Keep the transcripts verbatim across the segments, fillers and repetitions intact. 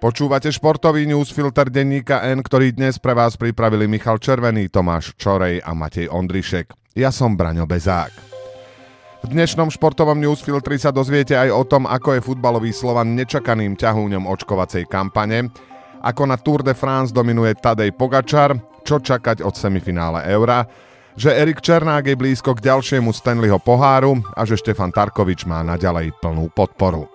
Počúvate športový newsfilter denníka N, ktorý dnes pre vás pripravili Michal Červený, Tomáš Čorej a Matej Ondrišek. Ja som Braňo Bezák. V dnešnom športovom newsfiltri sa dozviete aj o tom, ako je futbalový Slovan nečakaným ťahúňom očkovacej kampane, ako na Tour de France dominuje Tadej Pogačar, čo čakať od semifinále Eura, že Erik Černák je blízko k ďalšiemu Stanleyho poháru a že Štefan Tarkovič má naďalej plnú podporu.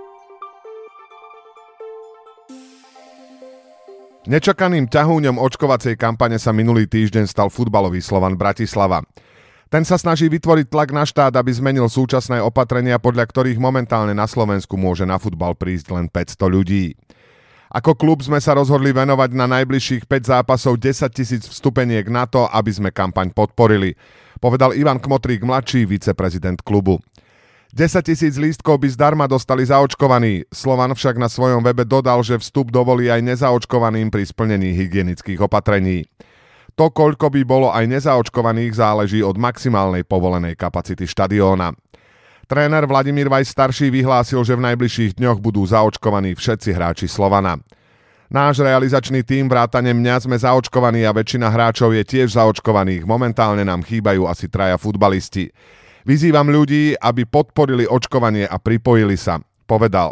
Nečakaným ťahúňom očkovacej kampane sa minulý týždeň stal futbalový Slovan Bratislava. Ten sa snaží vytvoriť tlak na štát, aby zmenil súčasné opatrenia, podľa ktorých momentálne na Slovensku môže na futbal prísť len päťsto ľudí. Ako klub sme sa rozhodli venovať na najbližších päť zápasov desaťtisíc vstupeniek na to, aby sme kampaň podporili, povedal Ivan Kmotrík mladší, viceprezident klubu. desaťtisíc lístkov by zdarma dostali zaočkovaní. Slovan však na svojom webe dodal, že vstup dovolí aj nezaočkovaným pri splnení hygienických opatrení. To, koľko by bolo aj nezaočkovaných, záleží od maximálnej povolenej kapacity štadióna. Tréner Vladimír Vajs starší vyhlásil, že v najbližších dňoch budú zaočkovaní všetci hráči Slovana. Náš realizačný tím vrátane mňa sme zaočkovaní a väčšina hráčov je tiež zaočkovaných. Momentálne nám chýbajú asi traja futbalisti. Vyzývam ľudí, aby podporili očkovanie a pripojili sa, povedal.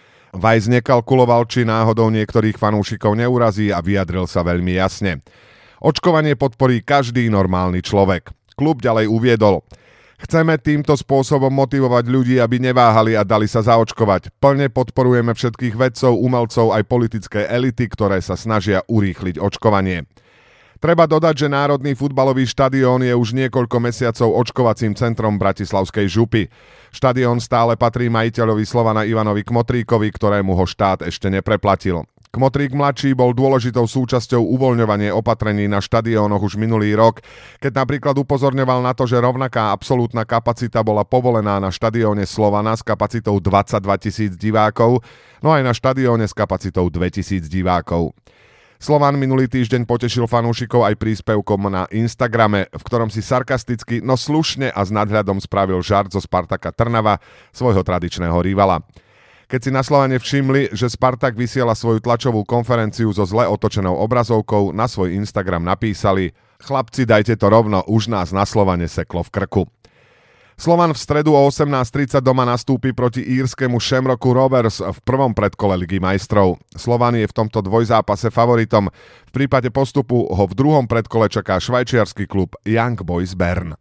Vajs nekalkuloval, či náhodou niektorých fanúšikov neurazí a vyjadril sa veľmi jasne. Očkovanie podporí každý normálny človek. Klub ďalej uviedol. Chceme týmto spôsobom motivovať ľudí, aby neváhali a dali sa zaočkovať. Plne podporujeme všetkých vedcov, umelcov aj politické elity, ktoré sa snažia urýchliť očkovanie. Treba dodať, že Národný futbalový štadión je už niekoľko mesiacov očkovacím centrom Bratislavskej župy. Štadión stále patrí majiteľovi Slovana Ivanovi Kmotríkovi, ktorému ho štát ešte nepreplatil. Kmotrík mladší bol dôležitou súčasťou uvoľňovania opatrení na štadiónoch už minulý rok, keď napríklad upozorňoval na to, že rovnaká absolútna kapacita bola povolená na štadióne Slovana s kapacitou dvadsaťdva tisíc divákov, no aj na štadióne s kapacitou dvetisíc divákov. Slovan minulý týždeň potešil fanúšikov aj príspevkom na Instagrame, v ktorom si sarkasticky, no slušne a s nadhľadom spravil žart zo Spartaka Trnava, svojho tradičného rivala. Keď si na Slovane všimli, že Spartak vysiela svoju tlačovú konferenciu so zle otočenou obrazovkou, na svoj Instagram napísali: Chlapci, dajte to rovno, už nás na Slovane seklo v krku. Slovan v stredu o osemnásť tridsať doma nastúpi proti írskému Shamrocku Rovers v prvom predkole Ligy majstrov. Slovan je v tomto dvojzápase favoritom. V prípade postupu ho v druhom predkole čaká švajčiarsky klub Young Boys Bern.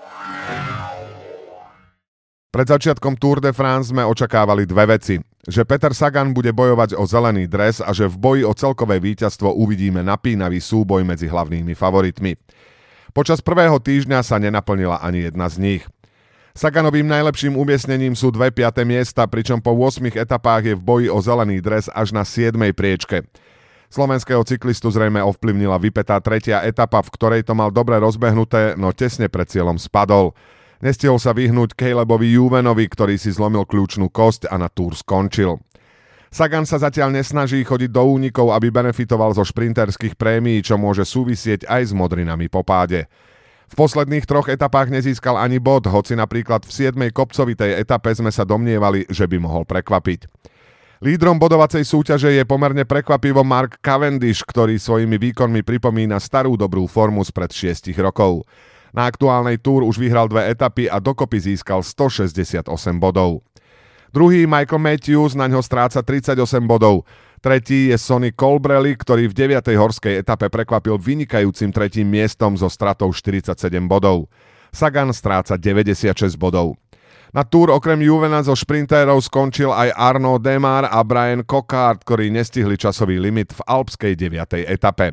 Pred začiatkom Tour de France sme očakávali dve veci. Že Peter Sagan bude bojovať o zelený dres a že v boji o celkové víťazstvo uvidíme napínavý súboj medzi hlavnými favoritmi. Počas prvého týždňa sa nenaplnila ani jedna z nich. Saganovým najlepším umiestnením sú dve piate miesta, pričom po ôsmich etapách je v boji o zelený dres až na siedmej priečke. Slovenského cyklistu zrejme ovplyvnila vypätá tretia etapa, v ktorej to mal dobre rozbehnuté, no tesne pred cieľom spadol. Nestihol sa vyhnúť Calebovi Juvenovi, ktorý si zlomil kľúčnú kosť a na Tour skončil. Sagan sa zatiaľ nesnaží chodiť do únikov, aby benefitoval zo šprinterských prémií, čo môže súvisieť aj s modrinami po páde. V posledných troch etapách nezískal ani bod, hoci napríklad v siedmej kopcovitej etape sme sa domnievali, že by mohol prekvapiť. Lídrom bodovacej súťaže je pomerne prekvapivo Mark Cavendish, ktorý svojimi výkonmi pripomína starú dobrú formu spred šiestich rokov. Na aktuálnej Tour už vyhral dve etapy a dokopy získal stošesťdesiatosem bodov. Druhý Michael Matthews naňho stráca tridsaťosem bodov. Tretí je Sonny Colbrelli, ktorý v deviatej horskej etape prekvapil vynikajúcim tretím miestom so stratou štyridsaťsedem bodov. Sagan stráca deväťdesiatšesť bodov. Na Tour okrem Juvena zo šprintérov skončil aj Arnaud Démare a Brian Coquard, ktorí nestihli časový limit v alpskej deviatej etape.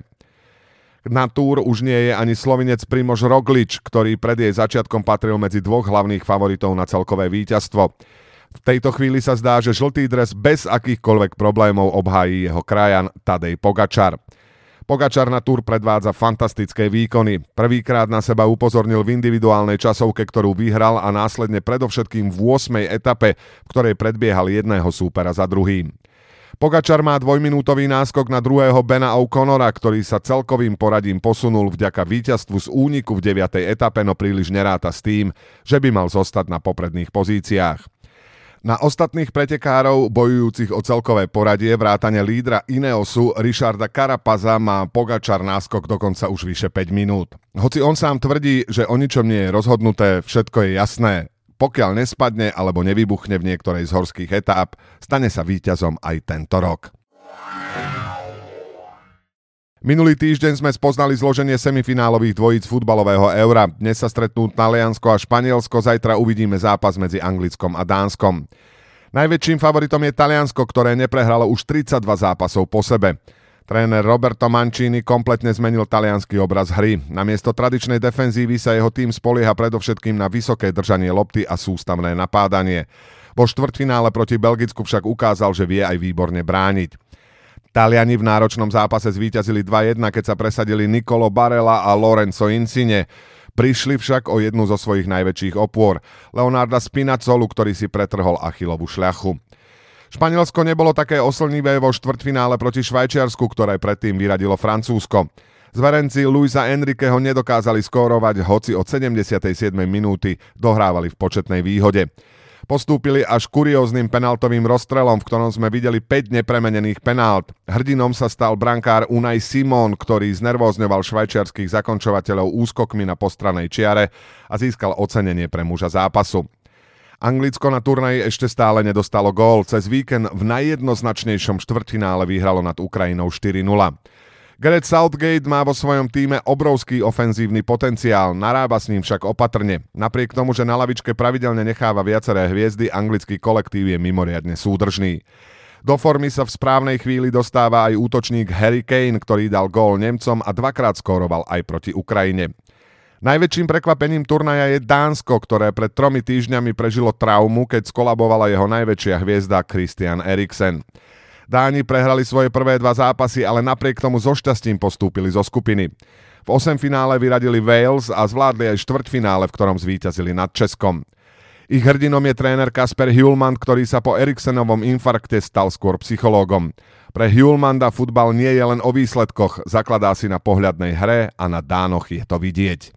Na Tour už nie je ani Slovinec Primož Roglič, ktorý pred jej začiatkom patril medzi dvoch hlavných favoritov na celkové víťazstvo. V tejto chvíli sa zdá, že žltý dres bez akýchkoľvek problémov obhájí jeho krajan Tadej Pogačar. Pogačar na Tour predvádza fantastické výkony. Prvýkrát na seba upozornil v individuálnej časovke, ktorú vyhral, a následne predovšetkým v ôsmej etape, v ktorej predbiehal jedného súpera za druhým. Pogačar má dvojminútový náskok na druhého Bena O'Connora, ktorý sa celkovým poradím posunul vďaka víťazstvu z úniku v deviatej etape, no príliš neráta s tým, že by mal zostať na popredných pozíciách. Na ostatných pretekárov bojujúcich o celkové poradie vrátane lídra Ineosu Richarda Carapaza má Pogačar náskok dokonca už vyše päť minút. Hoci on sám tvrdí, že o ničom nie je rozhodnuté, všetko je jasné. Pokiaľ nespadne alebo nevybuchne v niektorej z horských etáp, stane sa víťazom aj tento rok. Minulý týždeň sme spoznali zloženie semifinálových dvojíc futbalového Eura. Dnes sa stretnú Taliansko a Španielsko, zajtra uvidíme zápas medzi Anglickom a Dánskom. Najväčším favoritom je Taliansko, ktoré neprehralo už tridsaťdva zápasov po sebe. Tréner Roberto Mancini kompletne zmenil taliansky obraz hry. Namiesto tradičnej defenzívy sa jeho tým spolieha predovšetkým na vysoké držanie lopty a sústavné napádanie. Vo štvrťfinále proti Belgicku však ukázal, že vie aj výborne brániť. Taliani v náročnom zápase zvíťazili dva jedna, keď sa presadili Nicolo Barella a Lorenzo Insigne. Prišli však o jednu zo svojich najväčších opôr, Leonarda Spinazzolu, ktorý si pretrhol Achillovu šľachu. Španielsko nebolo také oslnivé vo štvrťfinále proti Švajčiarsku, ktoré predtým vyradilo Francúzsko. Zverenci Luisa Enriqueho nedokázali skórovať, hoci od sedemdesiatej siedmej minúty dohrávali v početnej výhode. Postúpili až kurióznym penaltovým rozstrelom, v ktorom sme videli päť nepremenených penált. Hrdinom sa stal brankár Unai Simón, ktorý znervózňoval švajčiarskych zakončovateľov úskokmi na postranej čiare a získal ocenenie pre muža zápasu. Anglicko na turnaji ešte stále nedostalo gól. Cez víkend v najjednoznačnejšom štvrťfinále vyhralo nad Ukrajinou štyri nula. Gareth Southgate má vo svojom tíme obrovský ofenzívny potenciál, narába s ním však opatrne. Napriek tomu, že na lavičke pravidelne necháva viaceré hviezdy, anglický kolektív je mimoriadne súdržný. Do formy sa v správnej chvíli dostáva aj útočník Harry Kane, ktorý dal gól Nemcom a dvakrát skóroval aj proti Ukrajine. Najväčším prekvapením turnaja je Dánsko, ktoré pred tromi týždňami prežilo traumu, keď skolabovala jeho najväčšia hviezda Christian Eriksen. Dáni prehrali svoje prvé dva zápasy, ale napriek tomu so šťastím postúpili zo skupiny. V osemfinále vyradili Wales a zvládli aj štvrťfinále, v ktorom zvíťazili nad Českom. Ich hrdinom je tréner Kasper Hjulmand, ktorý sa po Eriksenovom infarkte stal skôr psychológom. Pre Hjulmanda futbal nie je len o výsledkoch, zakladá si na pohľadnej hre a na Dánoch je to vidieť.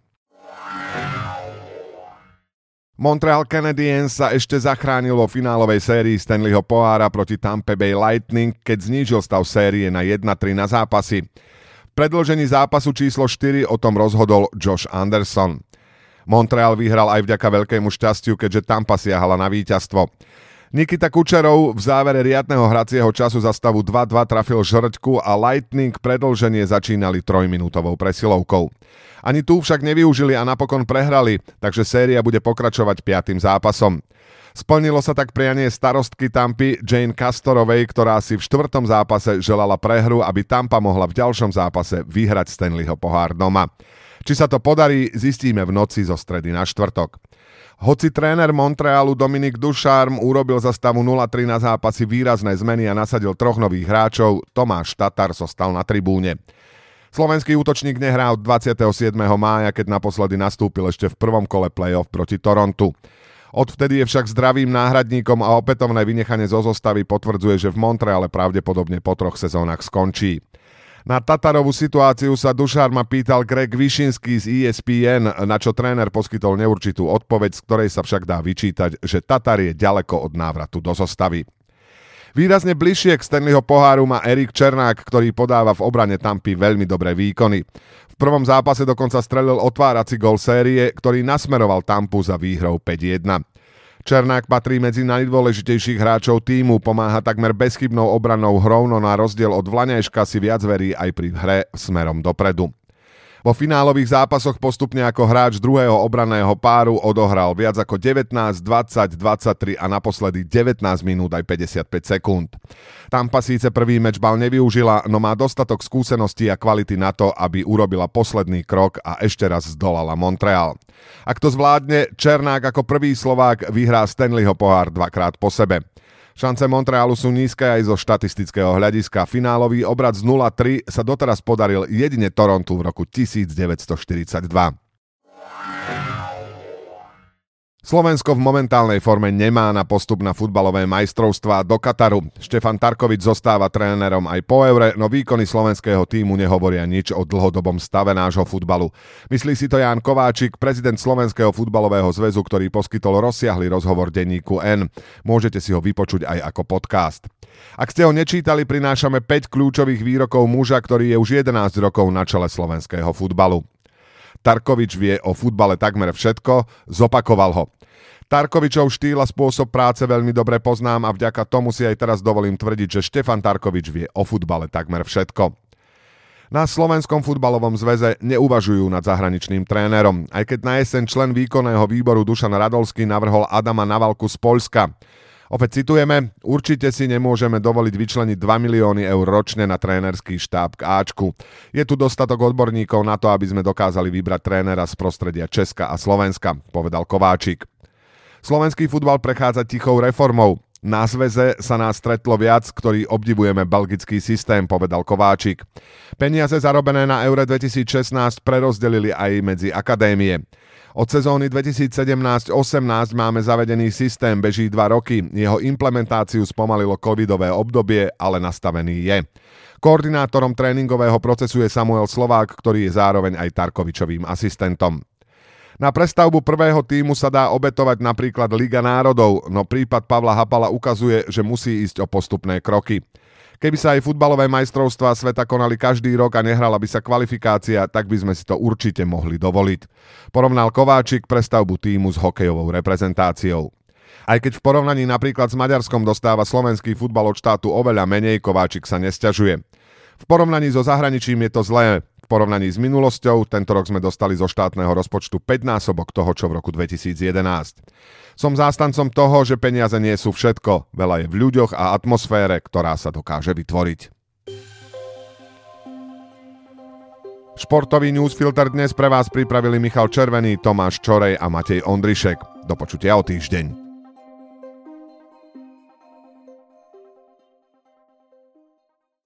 Montreal Canadiens sa ešte zachránil vo finálovej sérii Stanleyho pohára proti Tampa Bay Lightning, keď znížil stav série na jedna tri na zápasy. V predĺžení zápasu číslo štyri o tom rozhodol Josh Anderson. Montreal vyhral aj vďaka veľkému šťastiu, keďže Tampa siahala na víťazstvo. Nikita Kučerov v závere riadneho hracieho času za stavu dva dva trafil žrťku a Lightning predĺženie začínali trojminútovou presilovkou. Ani tu však nevyužili a napokon prehrali, takže séria bude pokračovať piatym zápasom. Splnilo sa tak prianie starostky Tampy Jane Castorovej, ktorá si v štvrtom zápase želala prehru, aby Tampa mohla v ďalšom zápase vyhrať Stanleyho pohár doma. Či sa to podarí, zistíme v noci zo stredy na štvrtok. Hoci tréner Montrealu Dominique Ducharme urobil za stavu nula tri na zápasy výrazné zmeny a nasadil troch nových hráčov, Tomáš Tatar zostal na tribúne. Slovenský útočník nehrá od dvadsiateho siedmeho mája, keď naposledy nastúpil ešte v prvom kole play-off proti Torontu. Odvtedy je však zdravým náhradníkom a opätovné vynechanie zo zostavy potvrdzuje, že v Montreale pravdepodobne po troch sezónach skončí. Na Tatarovú situáciu sa Ducharme pýtal Greg Wyshynski z E S P N, na čo tréner poskytol neurčitú odpoveď, z ktorej sa však dá vyčítať, že Tatar je ďaleko od návratu do zostavy. Výrazne bližšie k Stanleyho poháru má Erik Černák, ktorý podáva v obrane Tampy veľmi dobré výkony. V prvom zápase dokonca strelil otvárací gól série, ktorý nasmeroval Tampu za výhrou päť jedna. Černák patrí medzi najdôležitejších hráčov tímu, pomáha takmer bezchybnou obrannou hrou, no na rozdiel od Vlaňajška si viac verí aj pri hre smerom dopredu. Vo finálových zápasoch postupne ako hráč druhého obranného páru odohral viac ako devätnásť, dvadsať, dvadsaťtri a naposledy devätnásť minút aj päťdesiatpäť sekúnd. Tampa síce prvý mečbal nevyužila, no má dostatok skúseností a kvality na to, aby urobila posledný krok a ešte raz zdolala Montreal. Ak to zvládne, Černák ako prvý Slovák vyhrá Stanleyho pohár dvakrát po sebe. Šance Montrealu sú nízke aj zo štatistického hľadiska. Finálový obrad z nula tri sa doteraz podaril jedine Torontu v roku devätnásťstoštyridsaťdva. Slovensko v momentálnej forme nemá na postup na futbalové majstrovstvá do Kataru. Štefan Tarkovič zostáva trénerom aj po eure, no výkony slovenského tímu nehovoria nič o dlhodobom stave nášho futbalu. Myslí si to Ján Kováčik, prezident Slovenského futbalového zväzu, ktorý poskytol rozsiahly rozhovor denníku N. Môžete si ho vypočuť aj ako podcast. Ak ste ho nečítali, prinášame päť kľúčových výrokov muža, ktorý je už jedenásť rokov na čele slovenského futbalu. Tarkovič vie o futbale takmer všetko, zopakoval ho. Tarkovičov štýl a spôsob práce veľmi dobre poznám a vďaka tomu si aj teraz dovolím tvrdiť, že Štefan Tarkovič vie o futbale takmer všetko. Na Slovenskom futbalovom zväze neuvažujú nad zahraničným trénerom, aj keď na jeseň člen výkonného výboru Dušan Radolský navrhol Adama Navalku z Poľska. Opäť citujeme, určite si nemôžeme dovoliť vyčleniť dva milióny eur ročne na trénerský štáb k Ačku. Je tu dostatok odborníkov na to, aby sme dokázali vybrať trénera z prostredia Česka a Slovenska, povedal Kováčik. Slovenský futbal prechádza tichou reformou. Na zväze sa nás stretlo viac, ktorí obdivujeme belgický systém, povedal Kováčik. Peniaze zarobené na Eure dvetisícšestnásť prerozdelili aj medzi akadémie. Od sezóny dvetisícsedemnásť osemnásť máme zavedený systém, beží dva roky. Jeho implementáciu spomalilo covidové obdobie, ale nastavený je. Koordinátorom tréningového procesu je Samuel Slovák, ktorý je zároveň aj Tarkovičovým asistentom. Na prestavbu prvého tímu sa dá obetovať napríklad Liga národov, no prípad Pavla Hapala ukazuje, že musí ísť o postupné kroky. Keby sa aj futbalové majstrovstvá sveta konali každý rok a nehrala by sa kvalifikácia, tak by sme si to určite mohli dovoliť. Porovnal Kováčik prestavbu tímu s hokejovou reprezentáciou. Aj keď v porovnaní napríklad s Maďarskom dostáva slovenský futbal od štátu oveľa menej, Kováčik sa nesťažuje. V porovnaní so zahraničím je to zlé. V porovnaní s minulosťou tento rok sme dostali zo štátneho rozpočtu päťnásobok toho, čo v roku dvetisícjedenásť. Som zástancom toho, že peniaze nie sú všetko. Veľa je v ľuďoch a atmosfére, ktorá sa dokáže vytvoriť. Športový newsfilter dnes pre vás pripravili Michal Červený, Tomáš Čorej a Matej Ondrišek. Do počutia o týždeň.